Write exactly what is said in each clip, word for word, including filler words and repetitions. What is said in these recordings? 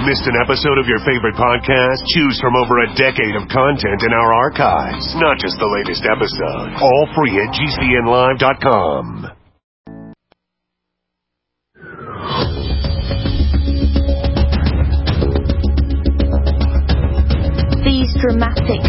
Missed an episode of your favorite podcast? Choose from over a decade of content in our archives, not just the latest episode. All free at G C N live dot com. These dramatic...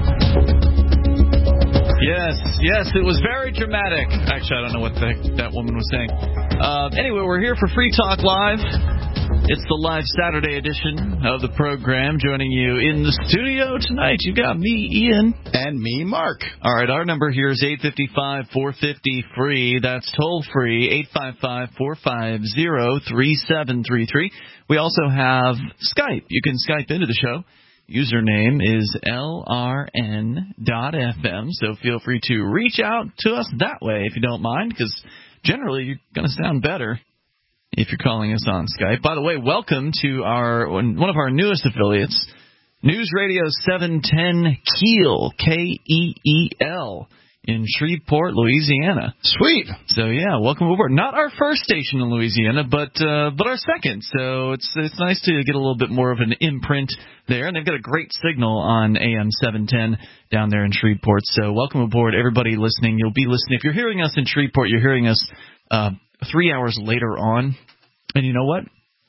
Yes, yes, it was very dramatic. Actually, I don't know what the heck that woman was saying. Uh, anyway, we're here for Free Talk Live. It's the live Saturday edition of the program. Joining you in the studio tonight, you got me, Ian. And me, Mark. All right, our number here is eight five five, four five zero, free. That's toll free, eight five five, four five zero, three seven three three. We also have Skype. You can Skype into the show. Username is L R N dot F M, so feel free to reach out to us that way if you don't mind, because generally you're going to sound better if you're calling us on Skype. By the way, welcome to our one of our newest affiliates, News Radio seven ten Keel, K E E L, in Shreveport, Louisiana. Sweet. So yeah, welcome aboard. Not our first station in Louisiana, but uh, but our second. So it's it's nice to get a little bit more of an imprint there, and they've got a great signal on A M seven ten down there in Shreveport. So welcome aboard, everybody listening. You'll be listening. If you're hearing us in Shreveport, you're hearing us uh, three hours later on. And you know what?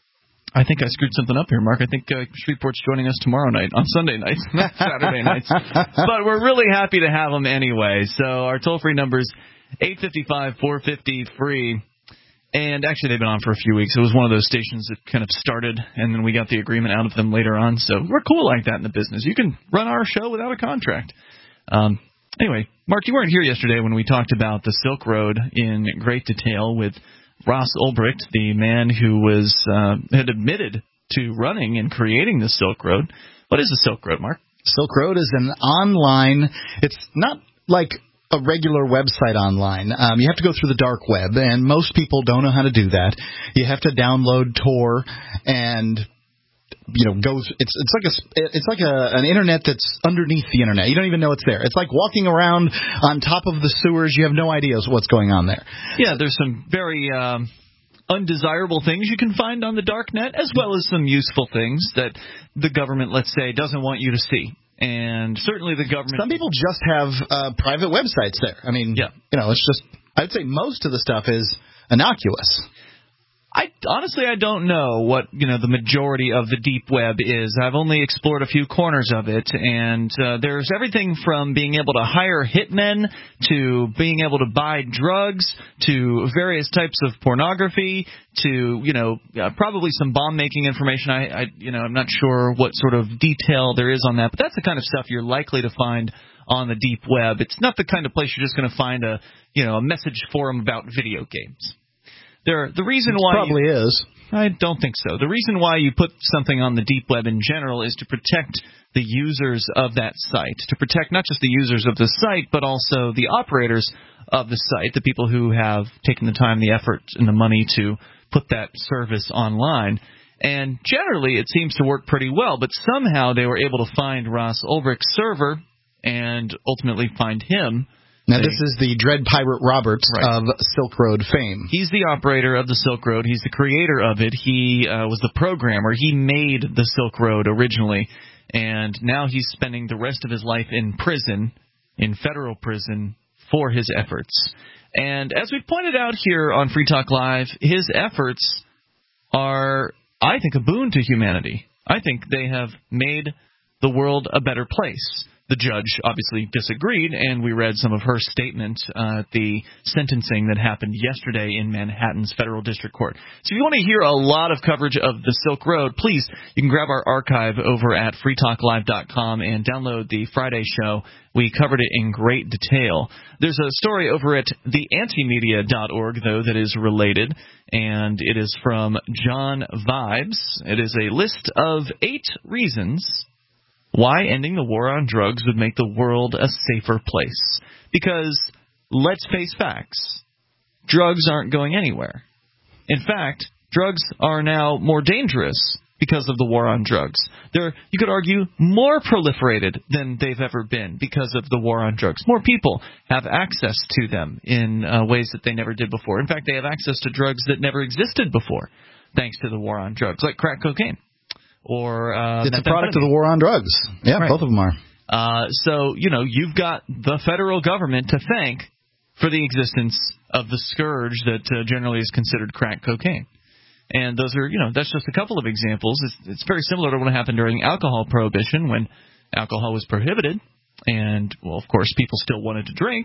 I think I screwed something up here, Mark. I think uh, Shreveport's joining us tomorrow night, on Sunday nights, not Saturday nights. But we're really happy to have them anyway. So our toll-free number is eight five five, four five zero, free. And actually, they've been on for a few weeks. It was one of those stations that kind of started, and then we got the agreement out of them later on. So we're cool like that in the business. You can run our show without a contract. Um, anyway, Mark, you weren't here yesterday when we talked about the Silk Road in great detail with Ross Ulbricht, the man who was uh, had admitted to running and creating the Silk Road. What is the Silk Road, Mark? Silk Road is an online, it's not like a regular website online. Um, you have to go through the dark web, and most people don't know how to do that. You have to download Tor and, you know, go. It's it's like a it's like a an internet that's underneath the internet. You don't even know it's there. It's like walking around on top of the sewers. You have no idea what's going on there. Yeah, there's some very um, undesirable things you can find on the dark net, as well as some useful things that the government, let's say, doesn't want you to see. And certainly the government... Some people just have uh, private websites there. I mean, yeah. you know, it's just... I'd say most of the stuff is innocuous. I honestly, I don't know what, you know, the majority of the deep web is. I've only explored a few corners of it, and uh, there's everything from being able to hire hitmen to being able to buy drugs to various types of pornography to, you know, uh, probably some bomb-making information. I, I, you know, I'm not sure what sort of detail there is on that, but that's the kind of stuff you're likely to find on the deep web. It's not the kind of place you're just going to find a, you know, a message forum about video games. There, the reason it why probably you, is. I don't think so. The reason why you put something on the deep web in general is to protect the users of that site, to protect not just the users of the site, but also the operators of the site, the people who have taken the time, the effort, and the money to put that service online. And generally, it seems to work pretty well, but somehow they were able to find Ross Ulbricht's server and ultimately find him. Now, this is the Dread Pirate Roberts right. of Silk Road fame. He's the operator of the Silk Road. He's the creator of it. He uh, was the programmer. He made the Silk Road originally, and now he's spending the rest of his life in prison, in federal prison, for his efforts. And as we've pointed out here on Free Talk Live, his efforts are, I think, a boon to humanity. I think they have made the world a better place. The judge obviously disagreed, and we read some of her statement uh, at the sentencing that happened yesterday in Manhattan's Federal District Court. So if you want to hear a lot of coverage of the Silk Road, please, you can grab our archive over at free talk live dot com and download the Friday show. We covered it in great detail. There's a story over at the antimedia dot org, though, that is related, and it is from John Vibes. It is a list of eight reasons why ending the war on drugs would make the world a safer place. Because, let's face facts, drugs aren't going anywhere. In fact, drugs are now more dangerous because of the war on drugs. They're, you could argue, more proliferated than they've ever been because of the war on drugs. More people have access to them in uh, ways that they never did before. In fact, they have access to drugs that never existed before, thanks to the war on drugs, like crack cocaine. or uh, it's a product of the war on drugs. Yeah, right. Both of them are. Uh, so, you know, you've got the federal government to thank for the existence of the scourge that uh, generally is considered crack cocaine. And those are, you know, that's just a couple of examples. It's, it's very similar to what happened during alcohol prohibition when alcohol was prohibited. And, well, of course, people still wanted to drink.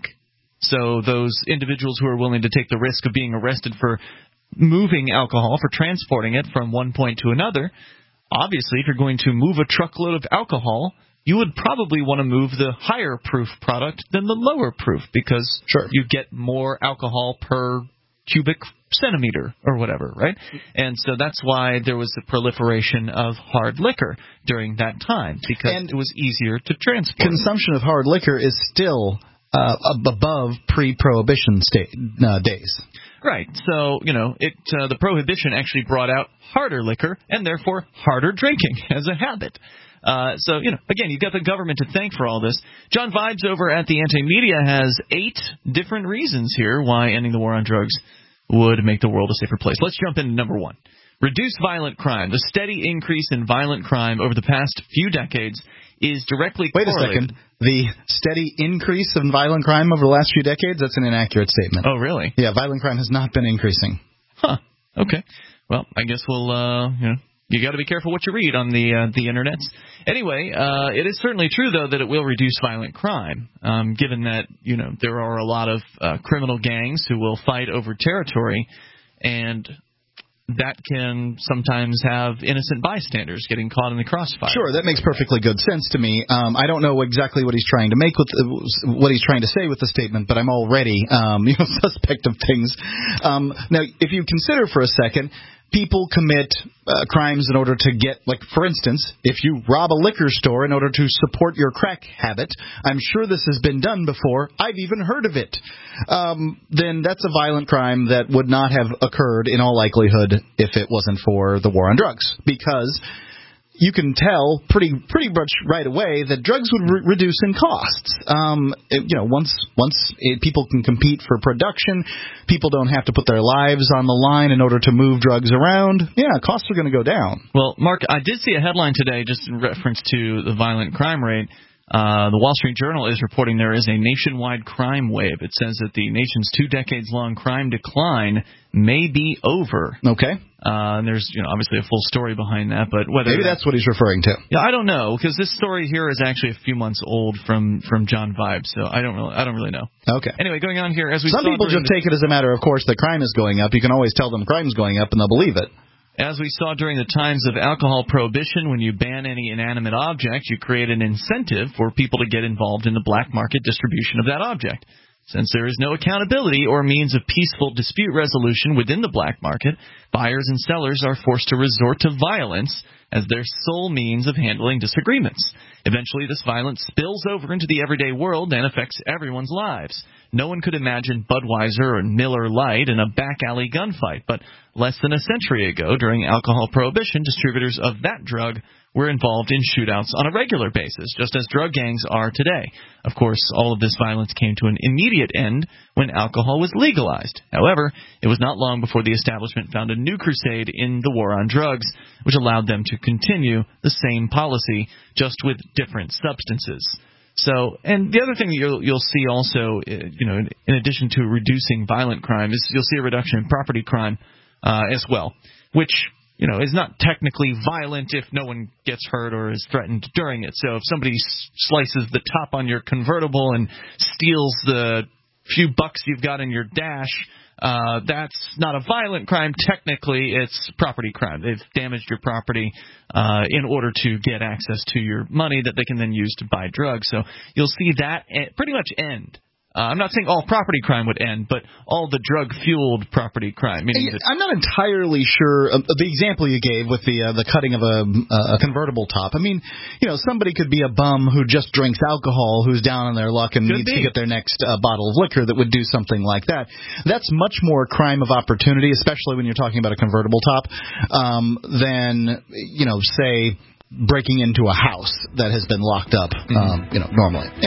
So those individuals who are willing to take the risk of being arrested for moving alcohol, for transporting it from one point to another, obviously, if you're going to move a truckload of alcohol, you would probably want to move the higher proof product than the lower proof because sure. you get more alcohol per cubic centimeter or whatever, right? And so that's why there was the proliferation of hard liquor during that time because and it was easier to transport. Consumption of hard liquor is still uh, above pre-prohibition sta- uh, days. Right. So, you know, it uh, the prohibition actually brought out harder liquor and therefore harder drinking as a habit. Uh, so, you know, again, you've got the government to thank for all this. John Vibes over at the Anti-Media has eight different reasons here why ending the war on drugs would make the world a safer place. Let's jump into number one. Reduce violent crime. The steady increase in violent crime over the past few decades is directly Wait correlated. a second. The steady increase in violent crime over the last few decades? That's an inaccurate statement. Oh, really? Yeah, violent crime has not been increasing. Huh. Okay. Well, I guess we'll, uh, you know. You got to be careful what you read on the uh, the internet. Anyway, uh, it is certainly true, though, that it will reduce violent crime, um, given that, you know, there are a lot of uh, criminal gangs who will fight over territory, and that can sometimes have innocent bystanders getting caught in the crossfire. Sure, that makes perfectly good sense to me. Um, I don't know exactly what he's trying to make with the, what he's trying to say with the statement, but I'm already um, you know suspect of things. Um, now, if you consider for a second. People commit uh, crimes in order to get, like, for instance, if you rob a liquor store in order to support your crack habit, I'm sure this has been done before, I've even heard of it, um, then that's a violent crime that would not have occurred in all likelihood if it wasn't for the war on drugs, because you can tell pretty pretty much right away that drugs would re- reduce in costs. Um, it, you know, once once it, people can compete for production, people don't have to put their lives on the line in order to move drugs around. Yeah, costs are going to go down. Well, Mark, I did see a headline today just in reference to the violent crime rate. Uh, the Wall Street Journal is reporting there is a nationwide crime wave. It says that the nation's two decades-long crime decline may be over. Okay. Uh, and there's, you know, obviously a full story behind that, but whether maybe that's what he's referring to. Yeah, I don't know, because this story here is actually a few months old from, from John Vibes, so I don't really I don't really know. Okay. Anyway, going on here as we some saw people just the, take it as a matter of course that crime is going up. You can always tell them crime's going up and they'll believe it. As we saw during the times of alcohol prohibition, when you ban any inanimate object, you create an incentive for people to get involved in the black market distribution of that object. Since there is no accountability or means of peaceful dispute resolution within the black market, buyers and sellers are forced to resort to violence as their sole means of handling disagreements. Eventually, this violence spills over into the everyday world and affects everyone's lives. No one could imagine Budweiser and Miller Lite in a back-alley gunfight, but less than a century ago, during alcohol prohibition, distributors of that drug were involved in shootouts on a regular basis, just as drug gangs are today. Of course, all of this violence came to an immediate end when alcohol was legalized. However, it was not long before the establishment found a new crusade in the war on drugs, which allowed them to continue the same policy, just with different substances. So, and the other thing that you'll, you'll see also, you know, in, in addition to reducing violent crime, is you'll see a reduction in property crime uh, as well, which, you know, is not technically violent if no one gets hurt or is threatened during it. So if somebody s- slices the top on your convertible and steals the few bucks you've got in your dash, uh, that's not a violent crime. Technically, it's property crime. They've damaged your property uh, in order to get access to your money that they can then use to buy drugs. So you'll see that pretty much end. Uh, I'm not saying all property crime would end, but all the drug-fueled property crime. Meaning that I'm not entirely sure. Uh, the example you gave with the uh, the cutting of a, uh, a convertible top. I mean, you know, somebody could be a bum who just drinks alcohol, who's down on their luck and could needs be. to get their next uh, bottle of liquor that would do something like that. That's much more crime of opportunity, especially when you're talking about a convertible top, um, than, you know, say, breaking into a house that has been locked up, mm-hmm. um, you know, normally. Anyway.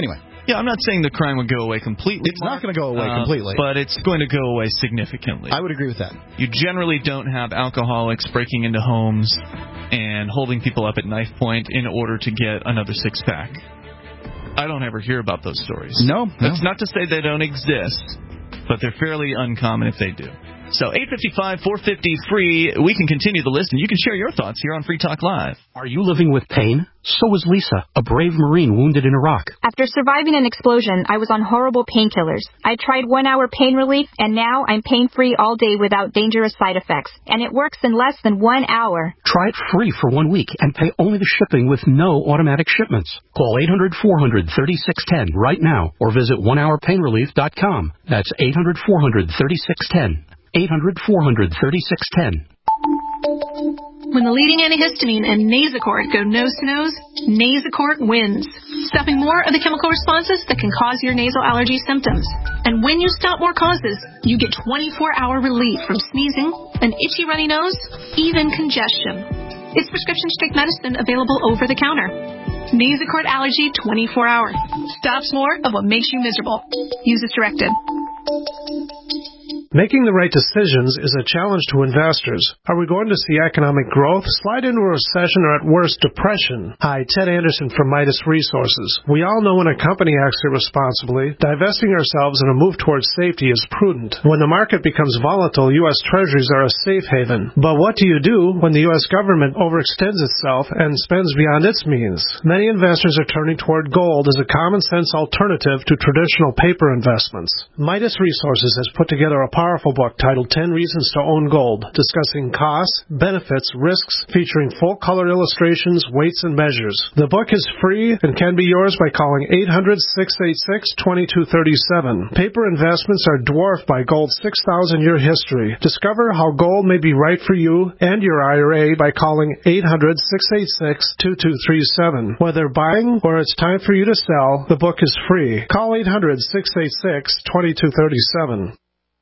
Yeah, I'm not saying the crime would go away completely. It's Mark, not going to go away uh, completely. But it's going to go away significantly. I would agree with that. You generally don't have alcoholics breaking into homes and holding people up at knife point in order to get another six-pack. I don't ever hear about those stories. No, no. That's not to say they don't exist, but they're fairly uncommon if they do. So eight fifty-five, four fifty, free. We can continue the list, and you can share your thoughts here on Free Talk Live. Are you living with pain? So is Lisa, a brave Marine wounded in Iraq. After surviving an explosion, I was on horrible painkillers. I tried one-hour pain relief, and now I'm pain-free all day without dangerous side effects. And it works in less than one hour. Try it free for one week and pay only the shipping with no automatic shipments. Call eight hundred, four hundred, thirty-six ten right now or visit one hour pain relief dot com. That's eight hundred, four hundred, thirty-six ten. eight hundred, four hundred, thirty-six ten. When the leading antihistamine and Nasacort go nose-to-nose, Nasacort wins, stopping more of the chemical responses that can cause your nasal allergy symptoms. And when you stop more causes, you get twenty-four hour relief from sneezing, an itchy runny nose, even congestion. It's prescription strength medicine available over the counter. Nasacort Allergy twenty-four hour. Stops more of what makes you miserable. Use as directed. Making the right decisions is a challenge to investors. Are we going to see economic growth, slide into a recession, or at worst, depression? Hi, Ted Anderson from Midas Resources. We all know when a company acts irresponsibly, divesting ourselves in a move towards safety is prudent. When the market becomes volatile, U S Treasuries are a safe haven. But what do you do when the U S government overextends itself and spends beyond its means? Many investors are turning toward gold as a common-sense alternative to traditional paper investments. Midas Resources has put together a powerful book titled ten Reasons to Own Gold, discussing costs, benefits, risks, featuring full-color illustrations, weights, and measures. The book is free and can be yours by calling eight hundred, six eight six, two two three seven. Paper investments are dwarfed by gold's six thousand year history. Discover how gold may be right for you and your I R A by calling eight hundred, six eight six, two two three seven. Whether buying or it's time for you to sell, the book is free. Call eight hundred, six eight six, two two three seven.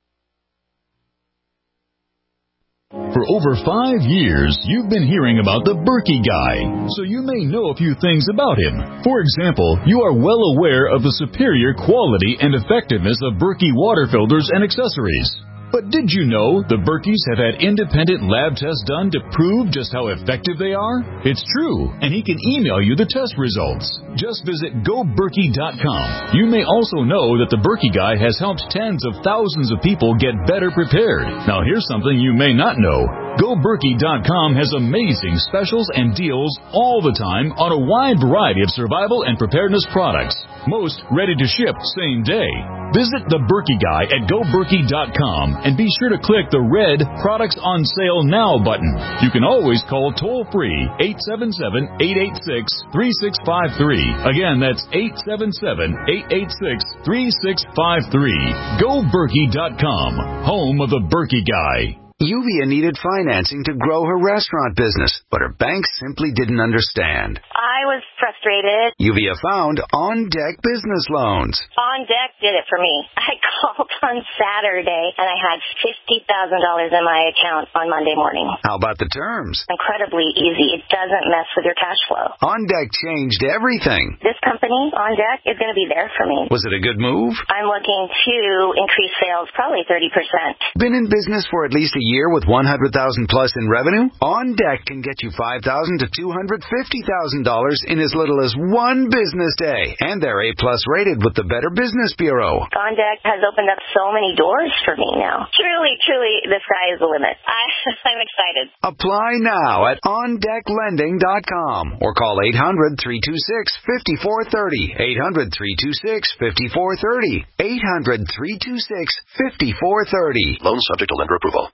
For over five years, you've been hearing about the Berkey Guy, so you may know a few things about him. For example, you are well aware of the superior quality and effectiveness of Berkey water filters and accessories. But did you know the Berkeys have had independent lab tests done to prove just how effective they are? It's true, and he can email you the test results. Just visit go berkey dot com. You may also know that the Berkey Guy has helped tens of thousands of people get better prepared. Now here's something you may not know. go berkey dot com has amazing specials and deals all the time on a wide variety of survival and preparedness products. Most ready to ship same day. Visit the Berkey Guy at go berkey dot com and be sure to click the red Products on Sale Now button. You can always call toll-free eight seven seven, eight eight six, three six five three. Again, that's eight seven seven, eight eight six, three six five three. go berkey dot com, home of the Berkey Guy. Yuvia needed financing to grow her restaurant business, but her bank simply didn't understand. I was frustrated. Yuvia found On Deck Business Loans. On Deck did it for me. I called on Saturday, and I had fifty thousand dollars in my account on Monday morning. How about the terms? Incredibly easy. It doesn't mess with your cash flow. On Deck changed everything. This company, On Deck, is going to be there for me. Was it a good move? I'm looking to increase sales probably thirty percent. Been in business for at least a year with one hundred thousand dollars plus in revenue? On Deck can get you five thousand dollars to two hundred fifty thousand dollars in as little as one business day. And they're A plus rated with the Better Business Bureau. On Deck has opened up so many doors for me now. Truly, truly, the sky is the limit. I, I'm excited. Apply now at on deck lending dot com or call eight hundred, three two six, five four three zero. eight hundred, three two six, five four three zero. eight hundred, three two six, five four three zero. Loan subject to lender approval.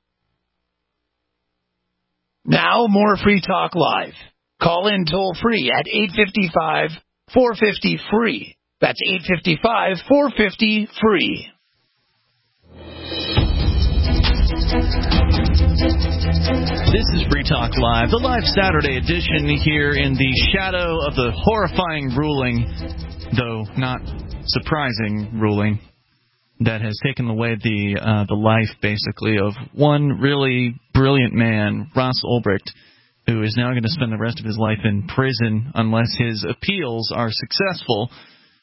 Now, more Free Talk Live. Call in toll-free at eight five five, four five zero, free. That's eight five five, four five zero, free. This is Free Talk Live, the live Saturday edition here in the shadow of the horrifying ruling, though not surprising ruling, that has taken away the uh, the life, basically, of one really brilliant man, Ross Ulbricht, who is now going to spend the rest of his life in prison unless his appeals are successful,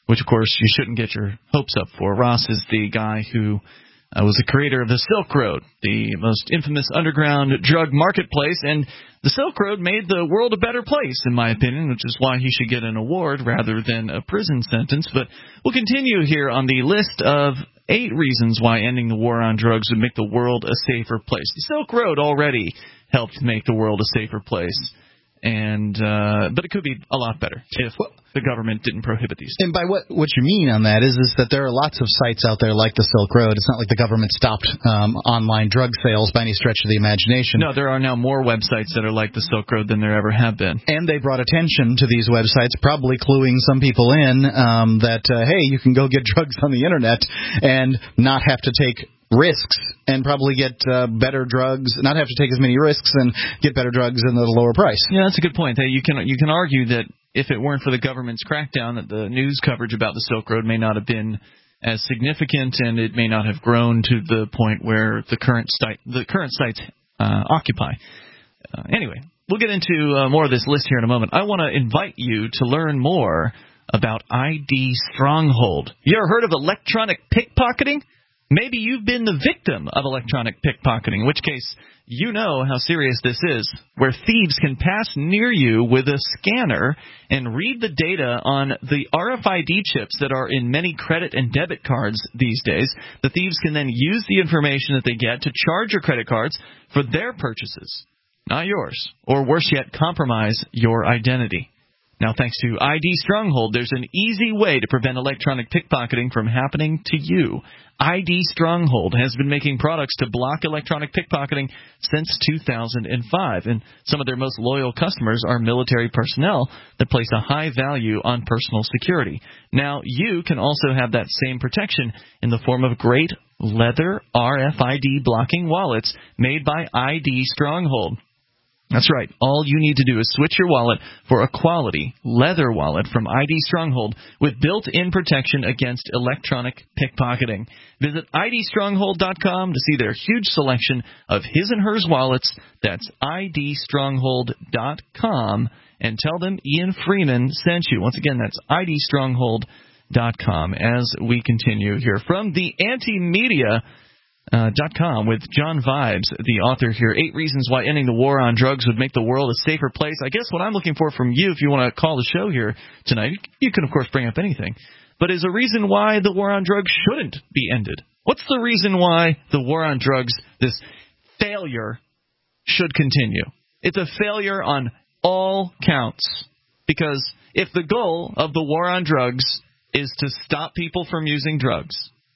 which, of course, you shouldn't get your hopes up for. Ross is the guy who uh, was the creator of the Silk Road, the most infamous underground drug marketplace, and the Silk Road made the world a better place, in my opinion, which is why he should get an award rather than a prison sentence. But we'll continue here on the list of eight reasons why ending the war on drugs would make the world a safer place. The Silk Road already helped make the world a safer place. And uh, but it could be a lot better if the government didn't prohibit these things. And by what what you mean on that is is that there are lots of sites out there like the Silk Road. It's not like the government stopped um, online drug sales by any stretch of the imagination. No, there are now more websites that are like the Silk Road than there ever have been. And they brought attention to these websites, probably cluing some people in um, that, uh, hey, you can go get drugs on the Internet and not have to take risks and probably get uh, better drugs, not have to take as many risks and get better drugs at a lower price. Yeah, that's a good point. You can you can argue that if it weren't for the government's crackdown, that the news coverage about the Silk Road may not have been as significant, and it may not have grown to the point where the current site the current sites uh, occupy. Uh, anyway, we'll get into uh, more of this list here in a moment. I want to invite you to learn more about I D Stronghold. You ever heard of electronic pickpocketing? Maybe you've been the victim of electronic pickpocketing, in which case you know how serious this is, where thieves can pass near you with a scanner and read the data on the R F I D chips that are in many credit and debit cards these days. The thieves can then use the information that they get to charge your credit cards for their purchases, not yours, or worse yet, compromise your identity. Now, thanks to I D Stronghold, there's an easy way to prevent electronic pickpocketing from happening to you. I D Stronghold has been making products to block electronic pickpocketing since two thousand five, and some of their most loyal customers are military personnel that place a high value on personal security. Now, you can also have that same protection in the form of great leather R F I D blocking wallets made by I D Stronghold. That's right. All you need to do is switch your wallet for a quality leather wallet from I D Stronghold with built-in protection against electronic pickpocketing. Visit I D stronghold dot com to see their huge selection of his and hers wallets. That's I D stronghold dot com, and tell them Ian Freeman sent you. Once again, that's I D stronghold dot com. As we continue here from the Anti-Media Uh, dot com with John Vibes, the author here. Eight reasons why ending the war on drugs would make the world a safer place. I guess what I'm looking for from you, if you want to call the show here tonight, you can, of course, bring up anything, but is a reason why the war on drugs shouldn't be ended. What's the reason why the war on drugs, this failure, should continue? It's a failure on all counts, because if the goal of the war on drugs is to stop people from using drugs,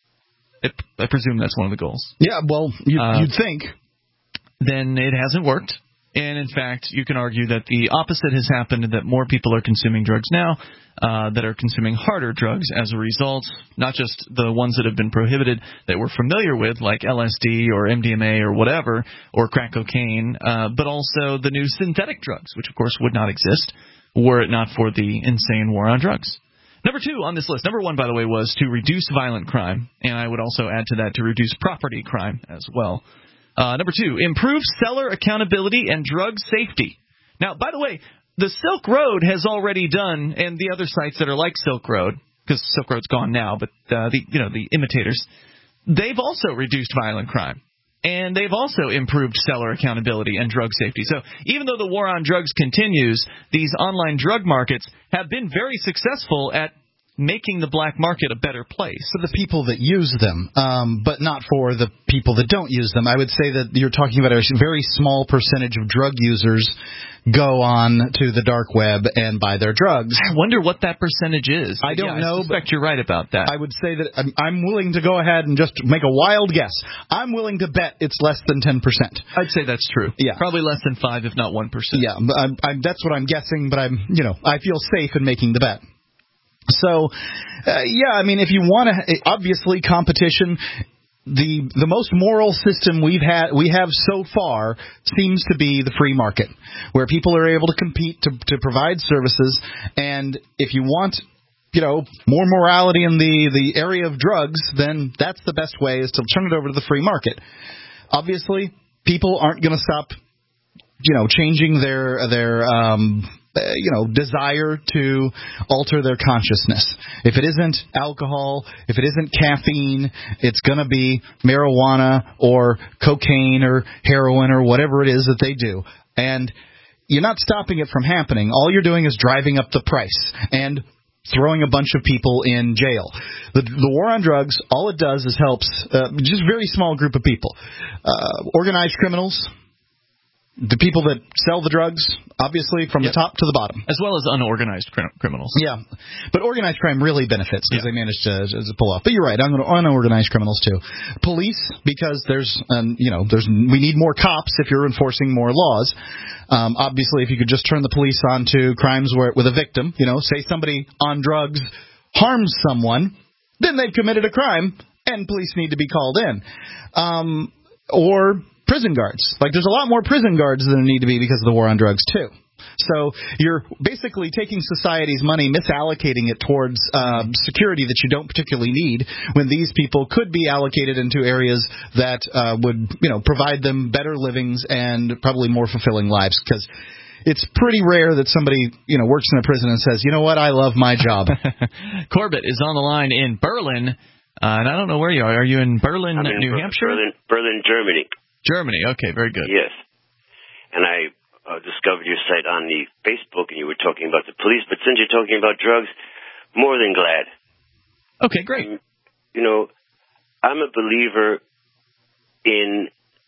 It, I presume that's one of the goals. Yeah, well, you'd, uh, you'd think. Then it hasn't worked. And, in fact, you can argue that the opposite has happened, that more people are consuming drugs now uh, that are consuming harder drugs as a result, not just the ones that have been prohibited that we're familiar with, like L S D or M D M A or whatever, or crack cocaine, uh, but also the new synthetic drugs, which, of course, would not exist were it not for the insane war on drugs. Number two on this list, number one, by the way, was to reduce violent crime, and I would also add to that to reduce property crime as well. Uh, number two, improve seller accountability and drug safety. Now, by the way, the Silk Road has already done, and the other sites that are like Silk Road, because Silk Road's gone now, but uh, the you know the imitators, they've also reduced violent crime. And they've also improved seller accountability and drug safety. So even though the war on drugs continues, these online drug markets have been very successful at making the black market a better place. For the people that use them, um, but not for the people that don't use them. I would say that you're talking about a very small percentage of drug users go on to the dark web and buy their drugs. I wonder what that percentage is. I don't yeah, know. I suspect you're right about that. I would say that I'm, I'm willing to go ahead and just make a wild guess. I'm willing to bet it's less than ten percent. I'd say that's true. Yeah. Probably less than five, if not one percent. Yeah, I'm, I'm, that's what I'm guessing, but I'm, you know, I feel safe in making the bet. So, uh, yeah, I mean, if you want to, obviously competition, the the most moral system we've had we have so far seems to be the free market, where people are able to compete to to provide services. And if you want, you know, more morality in the the area of drugs, then that's the best way, is to turn it over to the free market. Obviously, people aren't going to stop, you know, changing their their um uh, you know, desire to alter their consciousness. If it isn't alcohol, if it isn't caffeine, it's going to be marijuana or cocaine or heroin or whatever it is that they do. And you're not stopping it from happening. All you're doing is driving up the price and throwing a bunch of people in jail. The, the war on drugs, all it does is helps uh, just a very small group of people. Uh, organized criminals, the people that sell the drugs, obviously, from yep. the top to the bottom. As well as unorganized crim- criminals. Yeah. But organized crime really benefits because yeah. they manage to, to pull off. But you're right, unorganized criminals, too. Police, because there's, um, you know, there's we need more cops if you're enforcing more laws. Um, obviously, if you could just turn the police on to crimes where with a victim, you know, say somebody on drugs harms someone, then they've committed a crime, and police need to be called in. Um, or prison guards. Like, there's a lot more prison guards than there need to be because of the war on drugs, too. So you're basically taking society's money, misallocating it towards uh, security that you don't particularly need, when these people could be allocated into areas that uh, would, you know, provide them better livings and probably more fulfilling lives. Because it's pretty rare that somebody, you know, works in a prison and says, you know what, I love my job. Corbett is on the line in Berlin, uh, and I don't know where you are. Are you in Berlin, I'm in New Ber- Hampshire? Berlin, Berlin, Germany. Germany, okay, very good. Yes. And I uh, discovered your site on the Facebook, and you were talking about the police, but since you're talking about drugs, more than glad. Okay, great. Um, you know, I'm a believer in,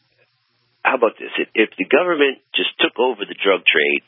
how about this? If, if the government just took over the drug trade,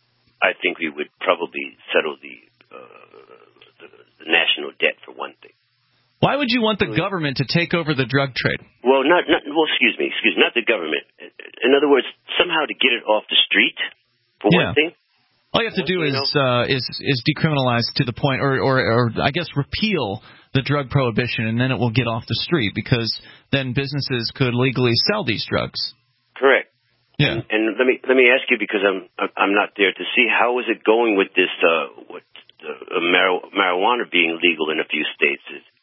I think we would probably settle the, uh, the, the national debt, for one thing. Why would you want the government to take over the drug trade? Well, not, not well. Excuse me, excuse me, not the government. In other words, somehow to get it off the street, for yeah. one thing. All you have to do is uh, is is decriminalize to the point, or, or or I guess repeal the drug prohibition, and then it will get off the street, because then businesses could legally sell these drugs. Correct. Yeah. And, and let me let me ask you, because I'm I'm not there to see, how is it going with this uh, what uh, mar- marijuana being legal in a few states?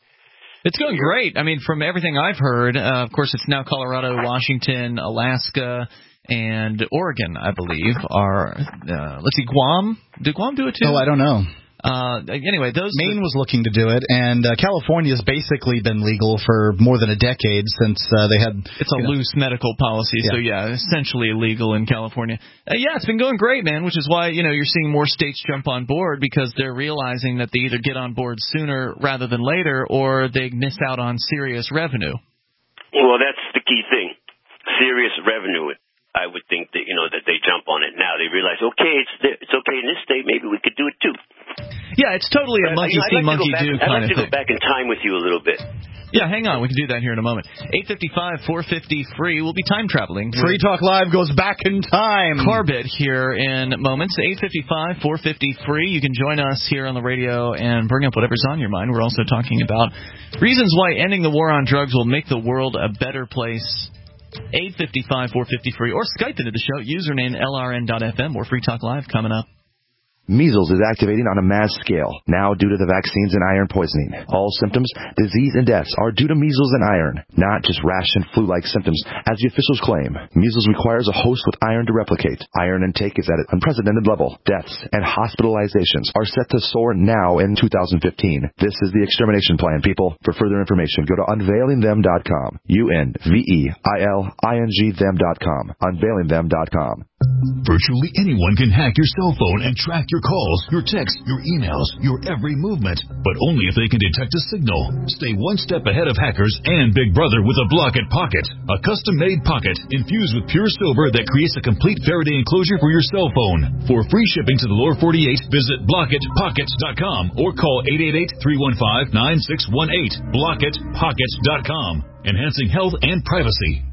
It's going great. I mean, from everything I've heard, uh, of course, it's now Colorado, Washington, Alaska, and Oregon, I believe, are, uh, let's see, Guam? Did Guam do it too? Oh, I don't know. Uh, anyway, those Maine was looking to do it, and uh, California's basically been legal for more than a decade since uh, they had... It's a loose know. medical policy, yeah. so yeah, essentially illegal in California. Uh, yeah, it's been going great, man, which is why, you know, you're seeing more states jump on board, because they're realizing that they either get on board sooner rather than later, or they miss out on serious revenue. Well, that's the key thing. Serious revenue. I would think that, you know, that they jump on it now. They realize, okay, it's it's okay in this state, maybe we could do it too. Yeah, it's totally a monkey see, like monkey do I'd kind like of thing. I'd like to go back in time with you a little bit. Yeah, hang on. We can do that here in a moment. eight fifty-five, four fifty, free. We'll be time traveling. Free Talk Live goes back in time. Corbett here in moments. eight fifty-five, four fifty, free. You can join us here on the radio and bring up whatever's on your mind. We're also talking about reasons why ending the war on drugs will make the world a better place. eight fifty-five, four fifty, free. Or Skype into the show. Username L R N dot F M or Free Talk Live coming up. Measles is activating on a mass scale, now due to the vaccines and iron poisoning. All symptoms, disease, and deaths are due to measles and iron, not just rash and flu-like symptoms, as the officials claim. Measles requires a host with iron to replicate. Iron intake is at an unprecedented level. Deaths and hospitalizations are set to soar now in two thousand fifteen. This is the extermination plan, people. For further information, go to unveiling them dot com. U N V E I L I N G them dot com. unveiling them dot com. Virtually anyone can hack your cell phone and track your calls, your texts, your emails, your every movement, but only if they can detect a signal. Stay one step ahead of hackers and Big Brother with a Blockit Pocket, a custom-made pocket infused with pure silver that creates a complete Faraday enclosure for your cell phone. For free shipping to the lower forty-eight, visit blockit pockets dot com or call eight eight eight, three one five, nine six one eight. blockit pockets dot com, enhancing health and privacy.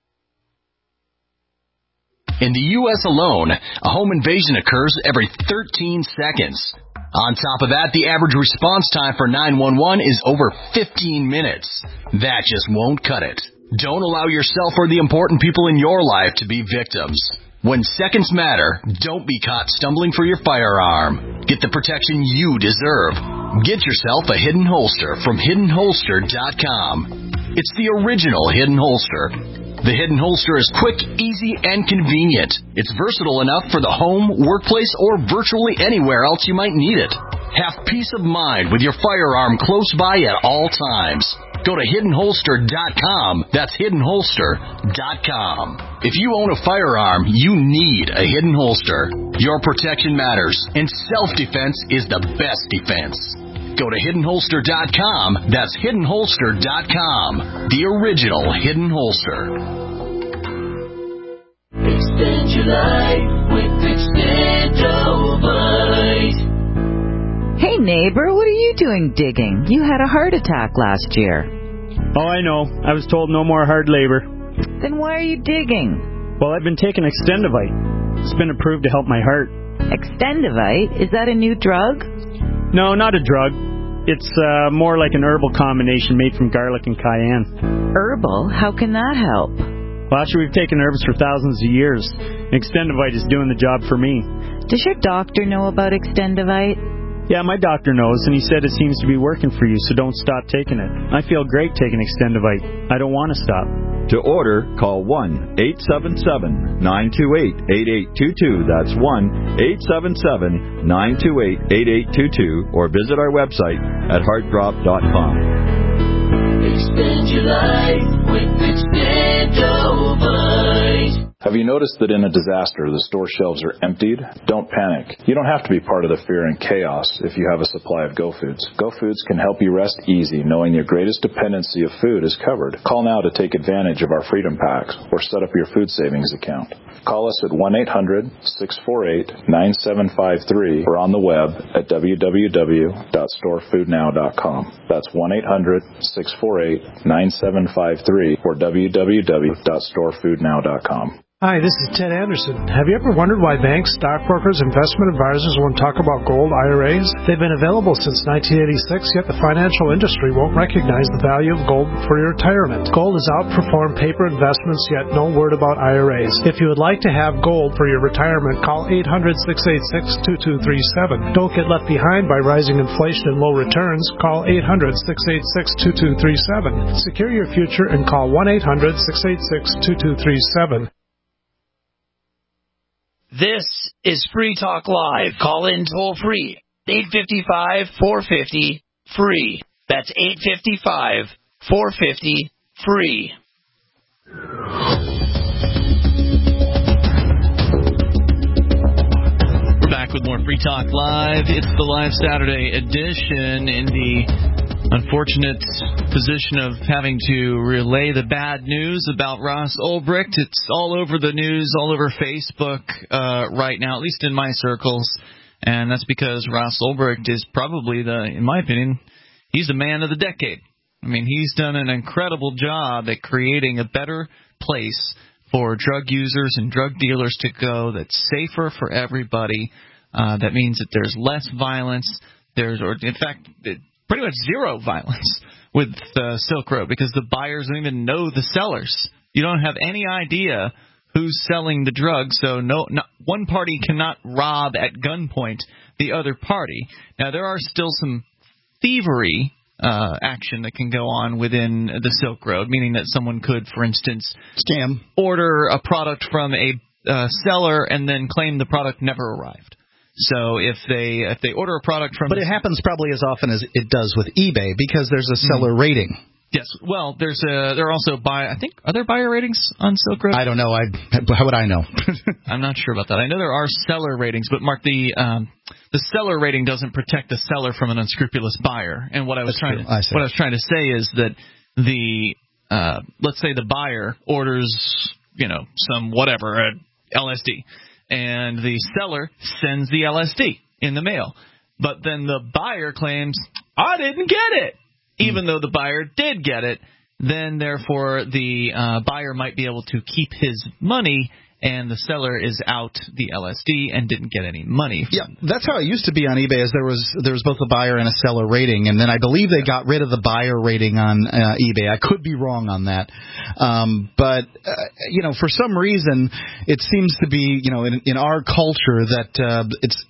In the U S alone, a home invasion occurs every thirteen seconds. On top of that, the average response time for nine one one is over fifteen minutes. That just won't cut it. Don't allow yourself or the important people in your life to be victims. When seconds matter, don't be caught stumbling for your firearm. Get the protection you deserve. Get yourself a Hidden Holster from hidden holster dot com. It's the original Hidden Holster. The Hidden Holster is quick, easy, and convenient. It's versatile enough for the home, workplace, or virtually anywhere else you might need it. Have peace of mind with your firearm close by at all times. Go to hidden holster dot com. That's hidden holster dot com. If you own a firearm, you need a Hidden Holster. Your protection matters, and self-defense is the best defense. Go to hidden holster dot com. That's hidden holster dot com. The original Hidden Holster. Extend your life with Extendovite. Hey neighbor, what are you doing digging? You had a heart attack last year. Oh, I know. I was told no more hard labor. Then why are you digging? Well, I've been taking Extendovite. It's been approved to help my heart. Extendovite? Is that a new drug? No, not a drug. It's uh, more like an herbal combination made from garlic and cayenne. Herbal? How can that help? Well, actually, we've taken herbs for thousands of years. Extendovite is doing the job for me. Does your doctor know about Extendovite? Yeah, my doctor knows, and he said it seems to be working for you, so don't stop taking it. I feel great taking Extendovite. I don't want to stop. To order, call one eight seven seven, nine two eight, eight eight two two. That's one eight seven seven, nine two eight, eight eight two two, or visit our website at heart drop dot com. Extend your life with Extendovite. Have you noticed that in a disaster, the store shelves are emptied? Don't panic. You don't have to be part of the fear and chaos if you have a supply of Go Foods. Go Foods can help you rest easy knowing your greatest dependency of food is covered. Call now to take advantage of our Freedom Packs or set up your food savings account. Call us at one eight hundred, six four eight, nine seven five three or on the web at w w w dot store food now dot com. That's one eight hundred, six four eight, nine seven five three or w w w dot store food now dot com. Hi, this is Ted Anderson. Have you ever wondered why banks, stockbrokers, investment advisors won't talk about gold I R As? They've been available since nineteen eighty-six, yet the financial industry won't recognize the value of gold for your retirement. Gold has outperformed paper investments, yet no word about I R As. If you would like to have gold for your retirement, call eight hundred, six eight six, two two three seven. Don't get left behind by rising inflation and low returns. Call eight hundred, six eight six, two two three seven. Secure your future and call one eight hundred, six eight six, two two three seven. This is Free Talk Live. Call in toll free. eight five five, four five zero, free. That's eight five five, four five zero, free. We're back with more Free Talk Live. It's the Live Saturday edition in the unfortunate position of having to relay the bad news about Ross Ulbricht. It's all over the news, all over Facebook uh, right now, at least in my circles. And that's because Ross Ulbricht is probably the, in my opinion, he's the man of the decade. I mean, he's done an incredible job at creating a better place for drug users and drug dealers to go that's safer for everybody. Uh, that means that there's less violence. There's, or in fact, it, pretty much zero violence with uh, Silk Road because the buyers don't even know the sellers. You don't have any idea who's selling the drug, so no, not, one party cannot rob at gunpoint the other party. Now, there are still some thievery uh, action that can go on within the Silk Road, meaning that someone could, for instance, scam, order a product from a uh, seller and then claim the product never arrived. So if they if they order a product from, but it happens probably as often as it does with eBay because there's a seller mm-hmm. rating. Yes, well, there's a, there are also buy. I think are there buyer ratings on Silk Road? I don't know. I how would I know? I'm not sure about that. I know there are seller ratings, but Mark, the um, the seller rating doesn't protect the seller from an unscrupulous buyer. And what I was That's trying true. to I what I was trying to say is that the uh, let's say the buyer orders you know some whatever uh, L S D. And the seller sends the L S D in the mail. But then the buyer claims, I didn't get it. Even mm. though the buyer did get it, then therefore the uh, buyer might be able to keep his money and the seller is out the L S D and didn't get any money. Yeah, that's how it used to be on eBay. Is there was there was both a buyer and a seller rating, and then I believe they got rid of the buyer rating on uh, eBay. I could be wrong on that, um, but uh, you know, for some reason, it seems to be you know in, in our culture that uh, it's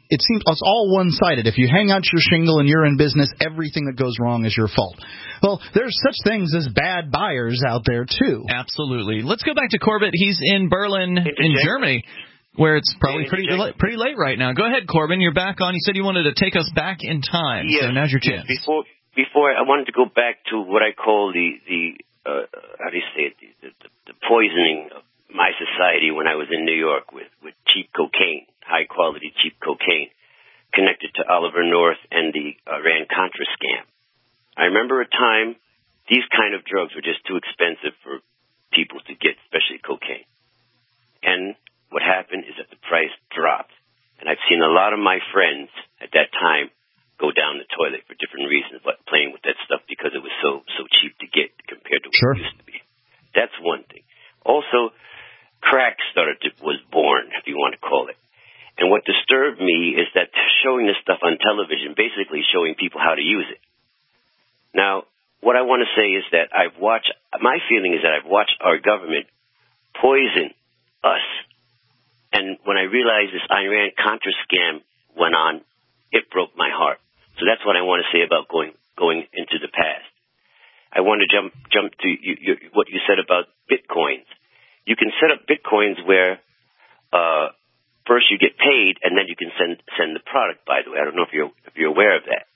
it seems it's all one-sided. If you hang out your shingle and you're in business, everything that goes wrong is your fault. Well, there's such things as bad buyers out there, too. Absolutely. Let's go back to Corbett. He's in Berlin, in Germany, where it's probably pretty late, pretty late right now. Go ahead, Corbin. You're back on. You said you wanted to take us back in time, yes, so now's your yes. chance. Before, before I wanted to go back to what I call the, the uh, how do you say it, the, the, the poisoning of my society when I was in New York with, with cheap cocaine, high-quality cheap cocaine, connected to Oliver North and the Iran-Contra scam. I remember a time these kind of drugs were just too expensive for people to get, especially cocaine. And what happened is that the price dropped. And I've seen a lot of my friends at that time go down the toilet for different reasons, but playing with that stuff because it was so so cheap to get compared to what sure. it used to be. That's one thing. Also, crack started to, was born, if you want to call it. And what disturbed me is that showing this stuff on television, basically showing people how to use it. Now, what I want to say is that I've watched, my feeling is that I've watched our government poison us. And when I realized this Iran-Contra scam went on, it broke my heart. So that's what I want to say about going going into the past. I want to jump jump to you, you, what you said about Bitcoins. You can set up Bitcoins where uh, first you get paid, and then you can send send the product. By the way, I don't know if you're if you're aware of that.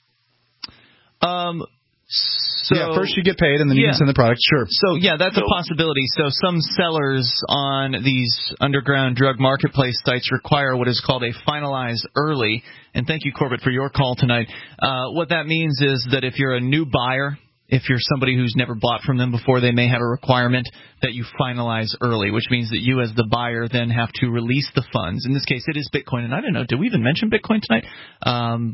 Um. So, yeah, first you get paid, and then you yeah. can send the product. Sure. So, yeah, that's so, a possibility. So some sellers on these underground drug marketplace sites require what is called a finalize early. And thank you, Corbett, for your call tonight. Uh, what that means is that if you're a new buyer, if you're somebody who's never bought from them before, they may have a requirement that you finalize early, which means that you as the buyer then have to release the funds. In this case, it is Bitcoin. And I don't know, did we even mention Bitcoin tonight? Um,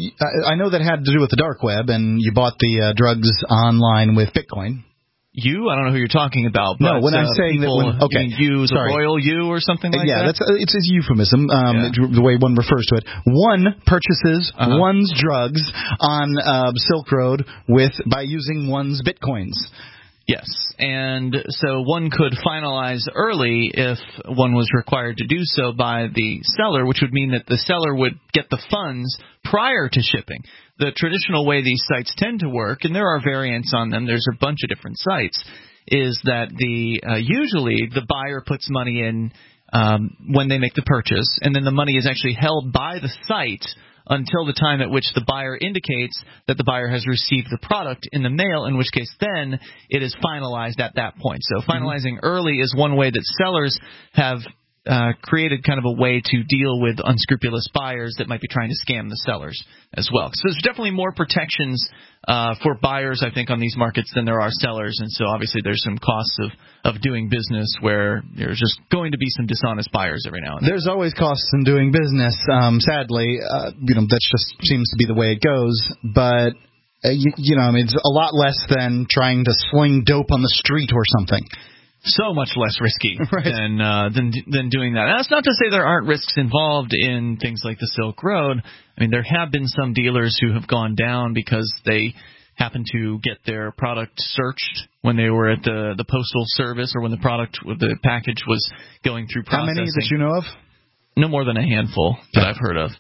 I know that had to do with the dark web, and you bought the uh, drugs online with Bitcoin. You? I don't know who you're talking about. But, no, when I'm uh, saying people, that, when, okay, you use a sorry. royal you or something like yeah, that. Yeah, that's it's a euphemism. Um, yeah. The way one refers to it. One purchases uh-huh. one's drugs on uh, Silk Road with by using one's bitcoins. Yes, and so one could finalize early if one was required to do so by the seller, which would mean that the seller would get the funds prior to shipping. The traditional way these sites tend to work, and there are variants on them, there's a bunch of different sites, is that the uh, usually the buyer puts money in um, when they make the purchase, and then the money is actually held by the site until the time at which the buyer indicates that the buyer has received the product in the mail, in which case then it is finalized at that point. So finalizing mm-hmm. early is one way that sellers have uh, created kind of a way to deal with unscrupulous buyers that might be trying to scam the sellers as well. So there's definitely more protections uh, for buyers, I think, on these markets than there are sellers, and so obviously there's some costs of, of doing business where there's just going to be some dishonest buyers every now and then. There's always costs in doing business, um, sadly. Uh, you know, that just seems to be the way it goes, but uh, you, you know, I mean, it's a lot less than trying to sling dope on the street or something. So much less risky right. than, uh, than than doing that. And that's not to say there aren't risks involved in things like the Silk Road. I mean, there have been some dealers who have gone down because they happen to get their product searched when they were at the, the postal service or when the product, the package was going through processing. How many that you know of? No more than a handful that I've heard of.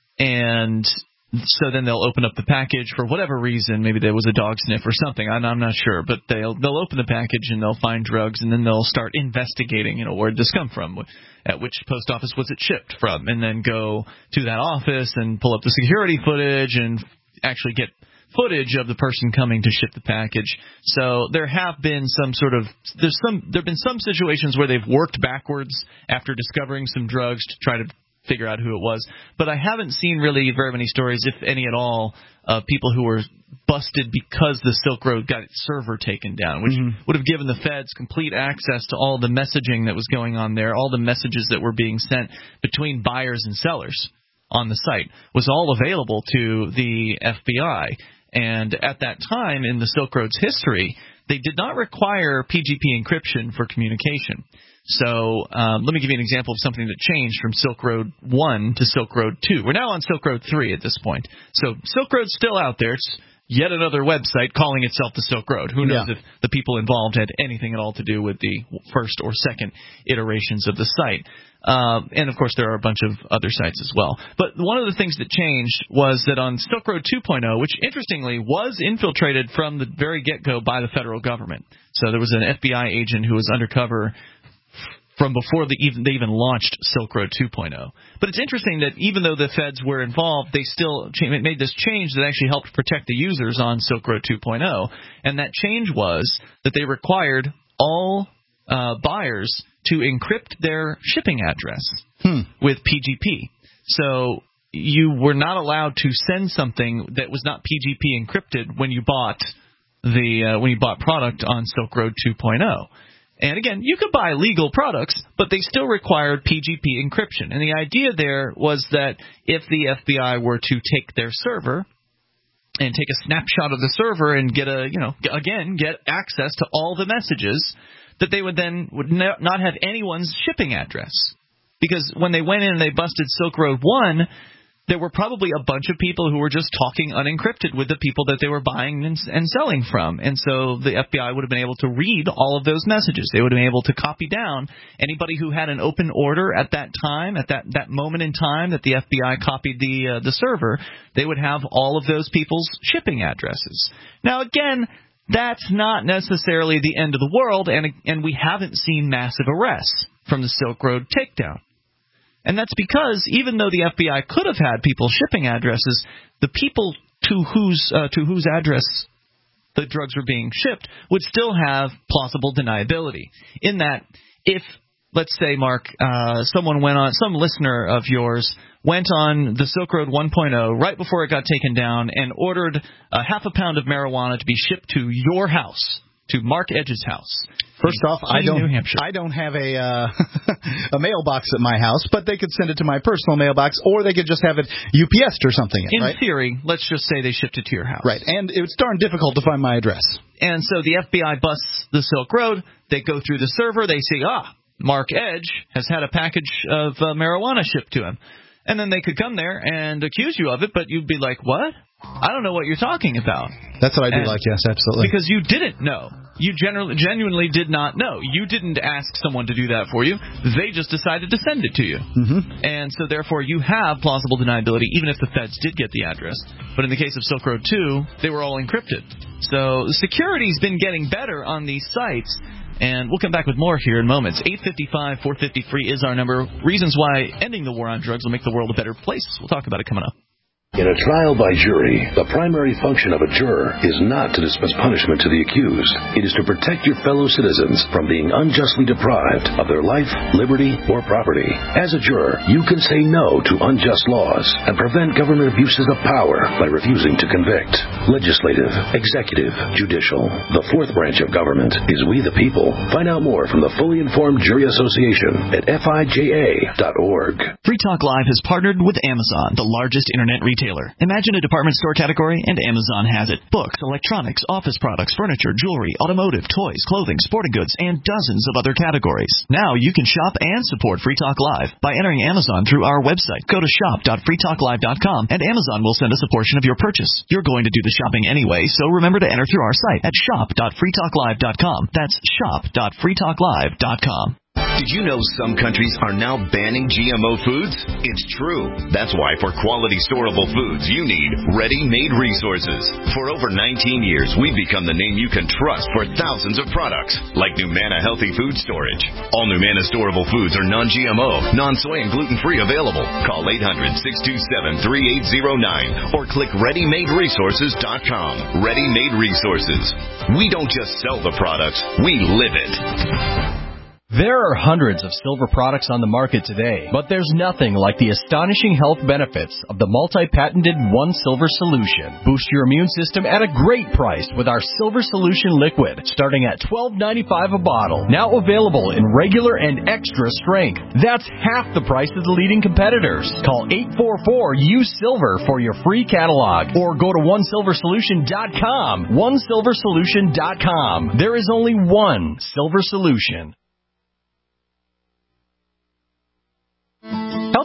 And so then they'll open up the package for whatever reason. Maybe there was a dog sniff or something. I'm, I'm not sure. But they'll they'll open the package and they'll find drugs, and then they'll start investigating, you know, where did this come from? At which post office was it shipped from? And then go to that office and pull up the security footage and actually get footage of the person coming to ship the package. So there have been some sort of there's some there've been some situations where they've worked backwards after discovering some drugs to try to figure out who it was. But I haven't seen really very many stories, if any at all, of people who were busted because the Silk Road got its server taken down, which mm-hmm. would have given the feds complete access to all the messaging that was going on there, all the messages that were being sent between buyers and sellers on the site was all available to the F B I. And at that time in the Silk Road's history, they did not require P G P encryption for communication. So um, let me give you an example of something that changed from Silk Road one to Silk Road two. We're now on Silk Road three at this point. So Silk Road's still out there. It's yet another website calling itself the Silk Road. Who knows Yeah. if the people involved had anything at all to do with the first or second iterations of the site. Um, and, of course, there are a bunch of other sites as well. But one of the things that changed was that on Silk Road two point oh, which, interestingly, was infiltrated from the very get-go by the federal government. So there was an F B I agent who was undercover from before the even, they even launched Silk Road two point oh. But it's interesting that even though the feds were involved, they still cha- made this change that actually helped protect the users on Silk Road two point oh. And that change was that they required all uh, buyers to encrypt their shipping address hmm. with P G P. So you were not allowed to send something that was not P G P encrypted when you bought the uh, when you bought product on Silk Road two point oh. And again, you could buy legal products, but they still required P G P encryption. And the idea there was that if the F B I were to take their server and take a snapshot of the server and get a, you know, again, get access to all the messages, that they would then would not have anyone's shipping address. Because when they went in and they busted Silk Road one, there were probably a bunch of people who were just talking unencrypted with the people that they were buying and, and selling from. And so the F B I would have been able to read all of those messages. They would have been able to copy down anybody who had an open order at that time, at that, that moment in time that the F B I copied the uh, the server. They would have all of those people's shipping addresses. Now, again, that's not necessarily the end of the world, and and we haven't seen massive arrests from the Silk Road takedown. And that's because even though the F B I could have had people's shipping addresses, the people to whose uh, to whose address the drugs were being shipped would still have plausible deniability. In that, if, let's say, Mark, uh, someone went on, some listener of yours went on the Silk Road one point oh right before it got taken down and ordered a half a pound of marijuana to be shipped to your house, to Mark Edge's house. First off, I don't New Hampshire. I don't have a uh, a mailbox at my house, but they could send it to my personal mailbox, or they could just have it U P S'd or something. In right? theory, let's just say they shipped it to your house. Right, and it's darn difficult to find my address. And so the F B I busts the Silk Road. They go through the server. They see, ah, Mark Edge has had a package of uh, marijuana shipped to him. And then they could come there and accuse you of it, but you'd be like, what? I don't know what you're talking about. That's what I do and like, yes, absolutely. Because you didn't know. You generally, genuinely did not know. You didn't ask someone to do that for you. They just decided to send it to you. Mm-hmm. And so, therefore, you have plausible deniability, even if the feds did get the address. But in the case of Silk Road two, they were all encrypted. So security's been getting better on these sites. And we'll come back with more here in moments. eight five five, four five zero, free is our number. Reasons why ending the war on drugs will make the world a better place. We'll talk about it coming up. In a trial by jury, the primary function of a juror is not to dispense punishment to the accused. It is to protect your fellow citizens from being unjustly deprived of their life, liberty, or property. As a juror, you can say no to unjust laws and prevent government abuses of power by refusing to convict. Legislative, executive, judicial. The fourth branch of government is we the people. Find out more from the Fully Informed Jury Association at F I J A dot org. Free Talk Live has partnered with Amazon, the largest internet retailer. Imagine a department store category, and Amazon has it. Books, electronics, office products, furniture, jewelry, automotive, toys, clothing, sporting goods, and dozens of other categories. Now you can shop and support Free Talk Live by entering Amazon through our website. Go to shop dot free talk live dot com, and Amazon will send us a portion of your purchase. You're going to do the shopping anyway, so remember to enter through our site at shop dot free talk live dot com. That's shop dot free talk live dot com. Did you know some countries are now banning G M O foods? It's true. That's why for quality storable foods, you need ready-made resources. For over nineteen years, we've become the name you can trust for thousands of products, like Numana Healthy Food Storage. All Numana storable foods are non-G M O, non-soy, and gluten-free available. Call eight hundred, six two seven, three eight zero nine or click ready made resources dot com. Ready-Made Resources. We don't just sell the products, we live it. There are hundreds of silver products on the market today, but there's nothing like the astonishing health benefits of the multi-patented One Silver Solution. Boost your immune system at a great price with our Silver Solution Liquid, starting at twelve ninety-five a bottle. Now available in regular and extra strength. That's half the price of the leading competitors. Call eight four four, U S I L V E R for your free catalog, or go to one silver solution dot com. one silver solution dot com. There is only one Silver Solution. Healthy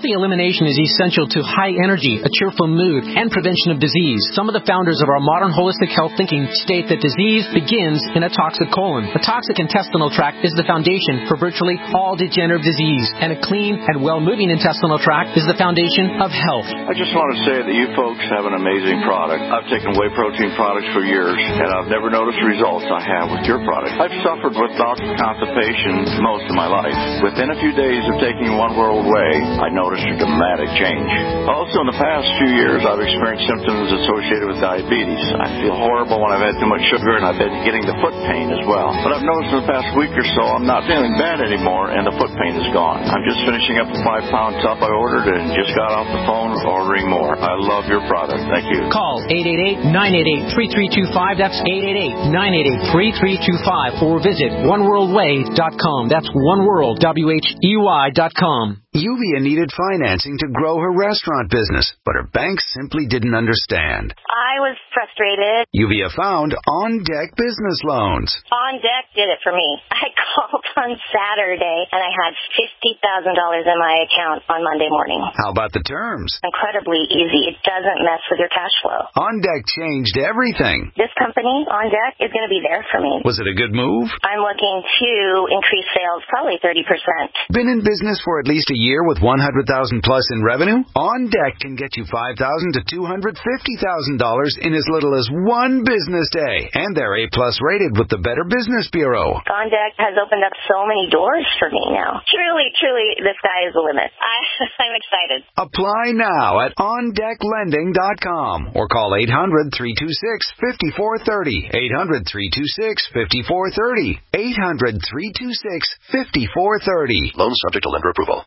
Early elimination is essential to high energy, a cheerful mood, and prevention of disease. Some of the founders of our modern holistic health thinking state that disease begins in a toxic colon. The toxic intestinal tract is the foundation for virtually all degenerative disease, and a clean and well-moving intestinal tract is the foundation of health. I just want to say that you folks have an amazing product. I've taken whey protein products for years, and I've never noticed the results I have with your product. I've suffered with bouts of constipation most of my life. Within a few days of taking One World Whey, I noticed a dramatic change. Also, in the past few years, I've experienced symptoms associated with diabetes. I feel horrible when I've had too much sugar, and I've been getting the foot pain as well. But I've noticed in the past week or so, I'm not feeling bad anymore, and the foot pain is gone. I'm just finishing up a five-pound tub I ordered and just got off the phone ordering more. I love your product. Thank you. Call eight eight eight, nine eight eight, three three two five. That's eight eight eight, nine eight eight, three three two five. Or visit one world way dot com. That's oneworld, W H E Y dot com. Yuvia needed financing to grow her restaurant business, but her bank simply didn't understand. I was frustrated. Yuvia found On Deck Business Loans. On Deck did it for me. I called on Saturday, and I had fifty thousand dollars in my account on Monday morning. How about the terms? Incredibly easy. It doesn't mess with your cash flow. On Deck changed everything. This company, On Deck, is going to be there for me. Was it a good move? I'm looking to increase sales probably thirty percent. Been in business for at least a year with one hundred thousand dollars plus in revenue? On Deck can get you five thousand dollars to two hundred fifty thousand dollars in as little as one business day. And they're A plus rated with the Better Business Bureau. On Deck has opened up so many doors for me now. Truly, truly, the sky is the limit. I, I'm excited. Apply now at on deck lending dot com or call eight hundred, three two six, five four three zero. eight hundred, three two six, five four three zero. eight hundred, three two six, five four three zero. Loan subject to lender approval.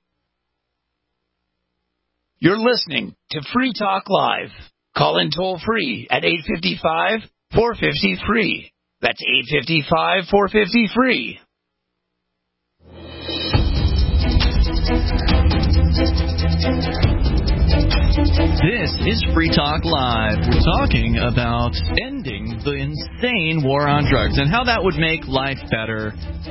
You're listening to Free Talk Live. Call in toll free at eight five five, four five zero, free. That's eight five five, four five zero, free. This is Free Talk Live. We're talking about ending the insane war on drugs and how that would make life better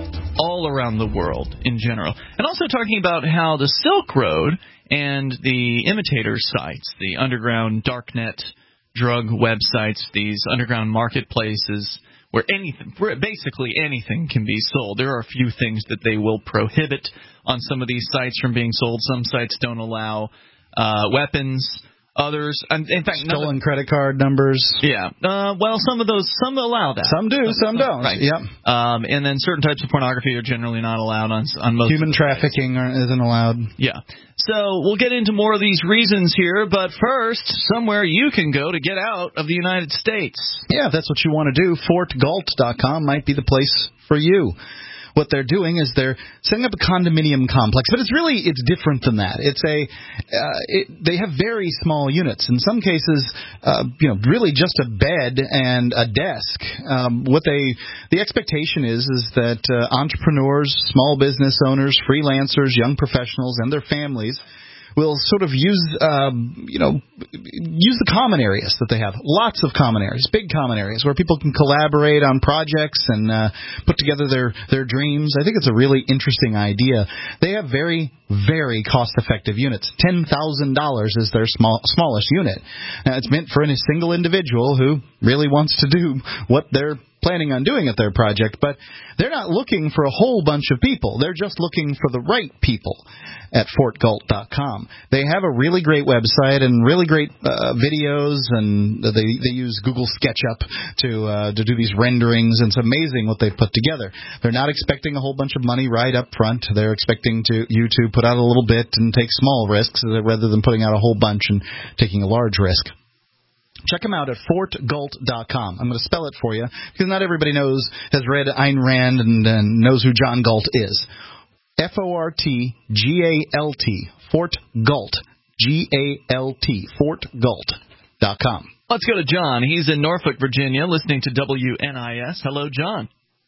all around the world in general. And also talking about how the Silk Road and the imitator sites, the underground darknet drug websites, these underground marketplaces where anything, basically anything can be sold. There are a few things that they will prohibit on some of these sites from being sold. Some sites don't allow uh, weapons. Others, and in fact, stolen credit card numbers. Yeah. Uh, well, some of those, some allow that. Some do, some don't. Right. Yep. Um, and then certain types of pornography are generally not allowed on on most. Human trafficking isn't allowed. Yeah. So we'll get into more of these reasons here, but first, somewhere you can go to get out of the United States. Yeah, if that's what you want to do, fort galt dot com might be the place for you. What they're doing is they're setting up a condominium complex, but it's really it's different than that. It's a uh, it, they have very small units. In some cases, uh, you know, really just a bed and a desk. Um, what they the expectation is is that uh, entrepreneurs, small business owners, freelancers, young professionals, and their families will sort of use, um, you know, use the common areas that they have. Lots of common areas, big common areas where people can collaborate on projects and uh, put together their, their dreams. I think it's a really interesting idea. They have very, very cost-effective units. ten thousand dollars is their small, smallest unit. Now, it's meant for a single individual who really wants to do what they're planning on doing at their project, but they're not looking for a whole bunch of people. They're just looking for the right people at fort galt dot com. They have a really great website and really great uh, videos, and they they use Google SketchUp to uh, to do these renderings, and it's amazing what they've put together. They're not expecting a whole bunch of money right up front. They're expecting to you to put out a little bit and take small risks rather than putting out a whole bunch and taking a large risk. Check them out at fort galt dot com. I'm going to spell it for you because not everybody knows, has read Ayn Rand and, and knows who John Galt is. F O R T G A L T, Fort Galt, G A L T, fort galt dot com. Let's go to John. He's in Norfolk, Virginia, listening to W N I S. Hello, John.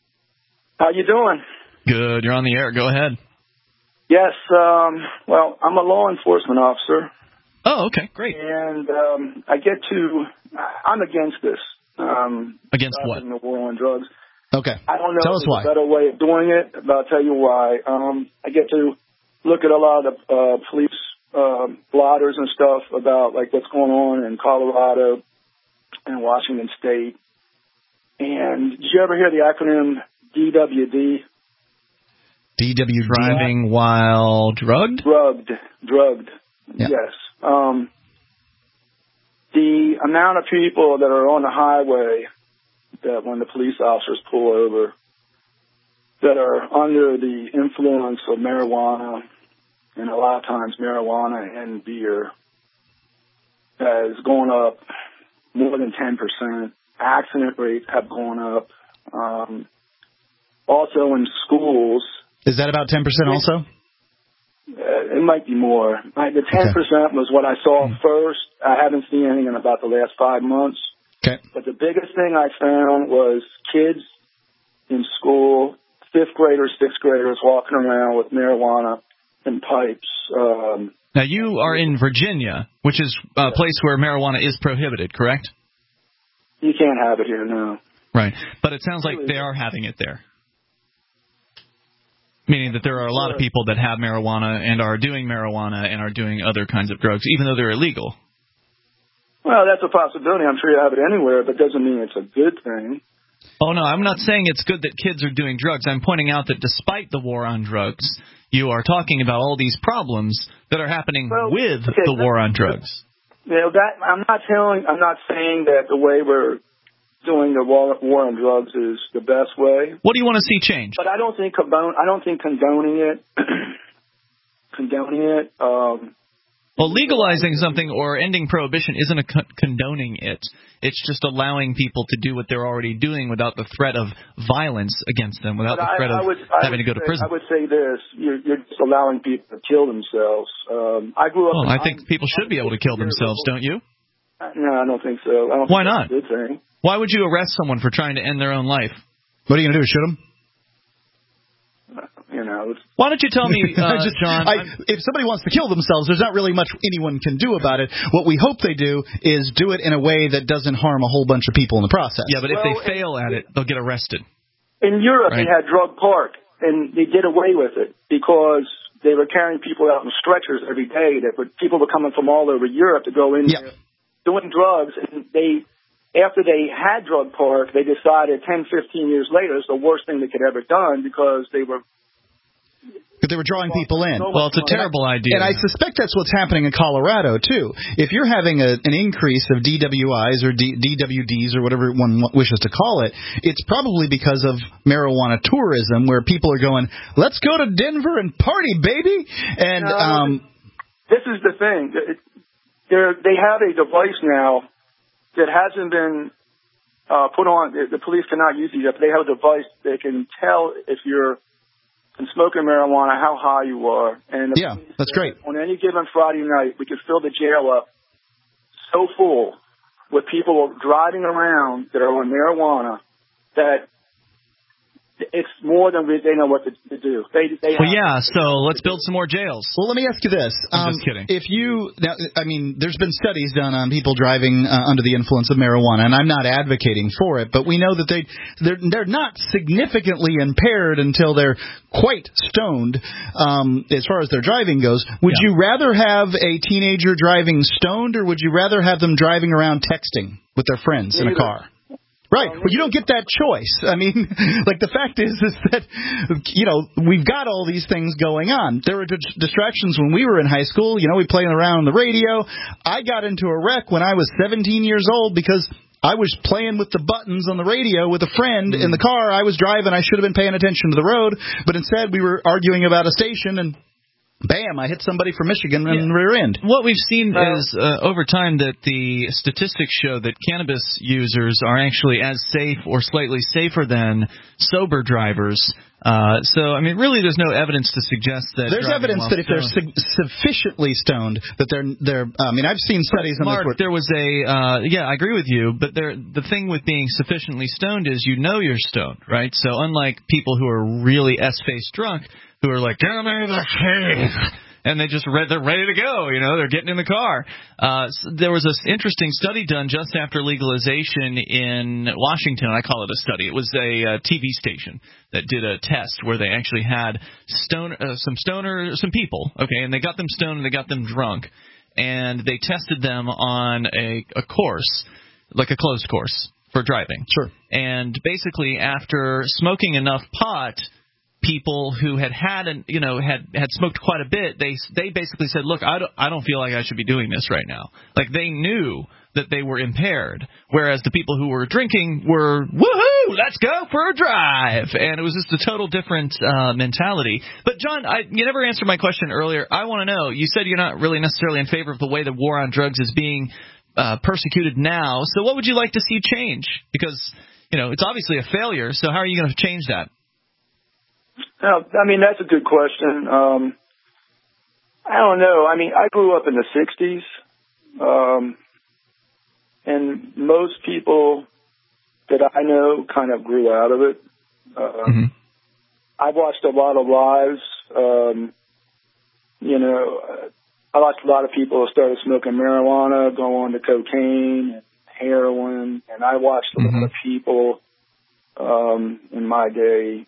How you doing? Good. You're on the air. Go ahead. Yes. Um, well, I'm a law enforcement officer. Oh, okay, great. And um, I get to, I'm against this. Um, against what? The war on drugs. Okay. I don't know Tell if us there's why. a better way of doing it, but I'll tell you why. Um, I get to look at a lot of uh, police uh, blotters and stuff about like what's going on in Colorado and Washington State. And did you ever hear the acronym D W D? D W D? Driving while drugged? Drugged. Drugged. Yeah. Yes. Um, the amount of people that are on the highway that when the police officers pull over that are under the influence of marijuana, and a lot of times marijuana and beer, has gone up more than ten percent. Accident rates have gone up. Um, also in schools. Is that about ten percent also? Uh, it might be more. I, the ten percent was what I saw mm. first. I haven't seen anything in about the last five months. Okay. But the biggest thing I found was kids in school, fifth graders, sixth graders walking around with marijuana and pipes. Um, now, you are in Virginia, which is a place where marijuana is prohibited, correct? You can't have it here now. Right. But it sounds like they are having it there. Meaning that there are a lot of people that have marijuana and are doing marijuana and are doing other kinds of drugs, even though they're illegal. Well, that's a possibility. I'm sure you have it anywhere, but doesn't mean it's a good thing. Oh, no, I'm not saying it's good that kids are doing drugs. I'm pointing out that despite the war on drugs, you are talking about all these problems that are happening well, with okay, the war on drugs. You know, that, I'm not telling, I'm not saying that the way we're doing the war, war on drugs is the best way. What do you want to see change? But I don't think condone, I don't think condoning it, condoning it. Um, well, legalizing something or ending prohibition isn't a con- condoning it. It's just allowing people to do what they're already doing without the threat of violence against them, without the threat I, I of would, having to go say, to prison. I would say this: you're, you're just allowing people to kill themselves. Um, I grew up. Well, in, I think I'm, people should be able to kill themselves, don't you? No, I don't think so. I don't Why think not? That's a good thing. Why would you arrest someone for trying to end their own life? What are you going to do, shoot them? You know. Why don't you tell me, uh, just, John? I, if somebody wants to kill themselves, there's not really much anyone can do about it. What we hope they do is do it in a way that doesn't harm a whole bunch of people in the process. Yeah, but well, if they fail at it, they'll get arrested. In Europe, right? They had drug park, and they did away with it because they were carrying people out in stretchers every day. That were, people were coming from all over Europe to go in yeah. there doing drugs, and they. After they had drug park, they decided ten, fifteen years later it's the worst thing they could ever done because they were But they were drawing people in. Well, it's a terrible idea. And I suspect that's what's happening in Colorado, too. If you're having a, an increase of D W Is or D, DWDs or whatever one wishes to call it, it's probably because of marijuana tourism where people are going, let's go to Denver and party, baby. And no, um, this is the thing. They're, they have a device now that hasn't been uh, put on. The police cannot use it yet, but they have a device that can tell if you're smoking marijuana how high you are. And yeah, that's great. On any given Friday night, we could fill the jail up so full with people driving around that are on marijuana that it's more than we, they know what to, to do. They, they well, yeah, so let's build some more jails. Well, let me ask you this. I'm um, just kidding. If you, now, I mean, there's been studies done on people driving uh, under the influence of marijuana, and I'm not advocating for it, but we know that they, they're, they're not significantly impaired until they're quite stoned um, as far as their driving goes. Would yeah. you rather have a teenager driving stoned, or would you rather have them driving around texting with their friends Neither. in a car? Right. Well, you don't get that choice. I mean, like the fact is, is that, you know, we've got all these things going on. There were distractions when we were in high school. You know, we played around on the radio. I got into a wreck when I was seventeen years old because I was playing with the buttons on the radio with a friend mm. in the car. I was driving. I should have been paying attention to the road. But instead, we were arguing about a station and bam, I hit somebody from Michigan in yeah. the rear end. What we've seen uh, is, uh, over time, that the statistics show that cannabis users are actually as safe or slightly safer than sober drivers. Uh, so, I mean, really there's no evidence to suggest that... There's evidence that if they're su- sufficiently stoned, that they're... they're. I mean, I've seen studies on Mark, this... Mark, there was a... Uh, yeah, I agree with you, but there, the thing with being sufficiently stoned is you know you're stoned, right? So unlike people who are really S-faced drunk... who are like, give me the key, and they just read, they're ready to go. You know, they're getting in the car. Uh, there was an interesting study done just after legalization in Washington. I call it a study. It was a uh, T V station that did a test where they actually had stone, uh, some stoner, some people, okay, and they got them stoned and they got them drunk, and they tested them on a, a course, like a closed course for driving. Sure. And basically, after smoking enough pot, people who had had, an, you know, had had smoked quite a bit, they they basically said, "Look, I don't, I don't feel like I should be doing this right now." Like they knew that they were impaired, whereas the people who were drinking were, "Woohoo, let's go for a drive," and it was just a total different uh, mentality. But John, I, you never answered my question earlier. I want to know. You said you're not really necessarily in favor of the way the war on drugs is being uh, persecuted now. So what would you like to see change? Because you know it's obviously a failure. So how are you going to change that? Uh, I mean, that's a good question. Um, I don't know. I mean, I grew up in the sixties, um, and most people that I know kind of grew out of it. Uh, mm-hmm. I've watched a lot of lives. Um, you know, I watched a lot of people started smoking marijuana, go on to cocaine and heroin, and I watched a mm-hmm. lot of people um, in my day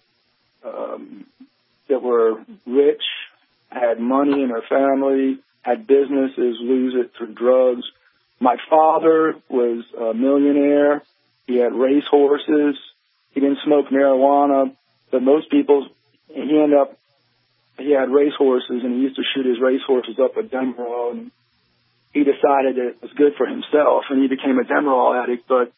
Um, that were rich, had money in their family, had businesses, lose it through drugs. My father was a millionaire. He had race horses. He didn't smoke marijuana, but most people, he ended up, he had race horses, and he used to shoot his race horses up at Demerol, and he decided that it was good for himself, and he became a Demerol addict. But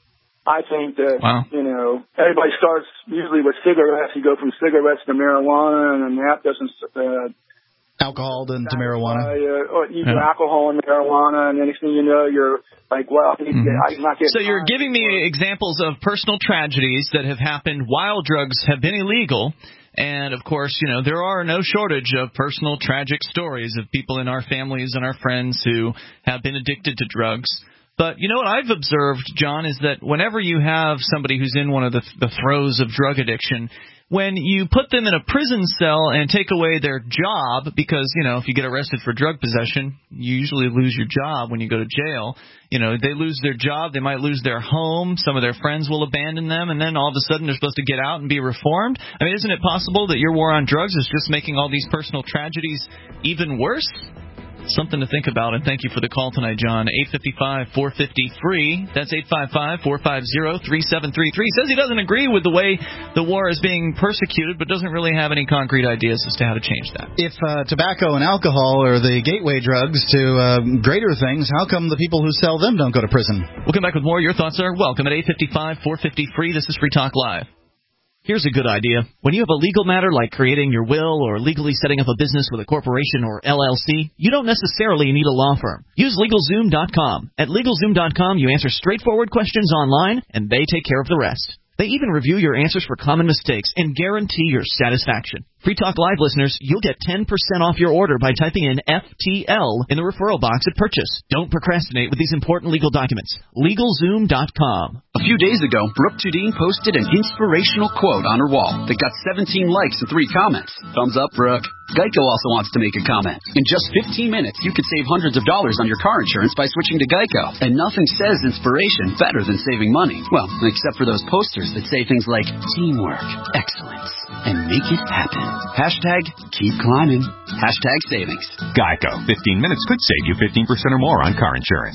I think that, wow. you know, everybody starts usually with cigarettes. You go from cigarettes to marijuana, and then that doesn't... Uh, alcohol then to marijuana. Uh, or you do yeah. alcohol and marijuana, and the next thing you know, you're like, well, I need to get, I'm not getting... So you're giving me examples of personal tragedies that have happened while drugs have been illegal. And, of course, you know, there are no shortage of personal tragic stories of people in our families and our friends who have been addicted to drugs. But you know what I've observed, John, is that whenever you have somebody who's in one of the, the throes of drug addiction, when you put them in a prison cell and take away their job, because, you know, if you get arrested for drug possession, you usually lose your job when you go to jail. You know, they lose their job, they might lose their home, some of their friends will abandon them, and then all of a sudden they're supposed to get out and be reformed. I mean, isn't it possible that your war on drugs is just making all these personal tragedies even worse? Something to think about, and thank you for the call tonight, John. eight five five, four five zero, free. That's eight five five, four five zero, three seven three three. He says he doesn't agree with the way the war is being persecuted, but doesn't really have any concrete ideas as to how to change that. If uh, tobacco and alcohol are the gateway drugs to uh, greater things, how come the people who sell them don't go to prison? We'll come back with more. Your thoughts are welcome at eight five five, four five zero, free. This is Free Talk Live. Here's a good idea. When you have a legal matter like creating your will or legally setting up a business with a corporation or L L C, you don't necessarily need a law firm. Use LegalZoom dot com. At LegalZoom dot com, you answer straightforward questions online, and they take care of the rest. They even review your answers for common mistakes and guarantee your satisfaction. Free Talk Live listeners, you'll get ten percent off your order by typing in F T L in the referral box at purchase. Don't procrastinate with these important legal documents. LegalZoom dot com. A few days ago, Brooke Tudine posted an inspirational quote on her wall that got seventeen likes and three comments. Thumbs up, Brooke. Geico also wants to make a comment. In just fifteen minutes, you could save hundreds of dollars on your car insurance by switching to Geico. And nothing says inspiration better than saving money. Well, except for those posters that say things like teamwork, excellence, and make it happen. Hashtag keep climbing. Hashtag savings. Geico. fifteen minutes could save you fifteen percent or more on car insurance.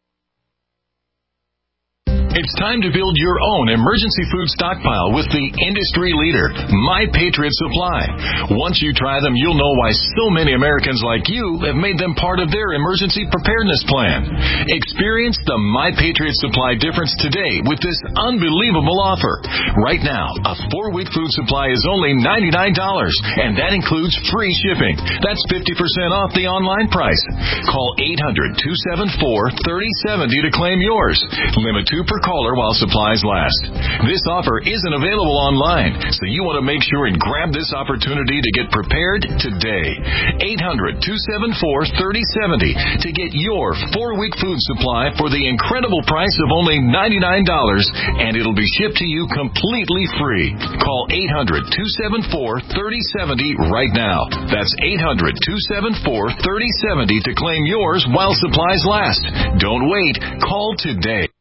It's time to build your own emergency food stockpile with the industry leader, My Patriot Supply. Once you try them, you'll know why so many Americans like you have made them part of their emergency preparedness plan. Experience the My Patriot Supply difference today with this unbelievable offer. Right now, a four-week food supply is only ninety-nine dollars, and that includes free shipping. That's fifty percent off the online price. Call eight hundred, two seven four, three oh seven oh to claim yours. Limit two per caller while supplies last. This offer isn't available online, so you want to make sure and grab this opportunity to get prepared today. eight hundred, two seven four, three oh seven oh to get your four-week food supply for the incredible price of only ninety-nine dollars, and it'll be shipped to you completely free. Call eight hundred, two seven four, three oh seven oh right now. That's eight hundred, two seven four, three oh seven oh to claim yours while supplies last. Don't wait. Call today.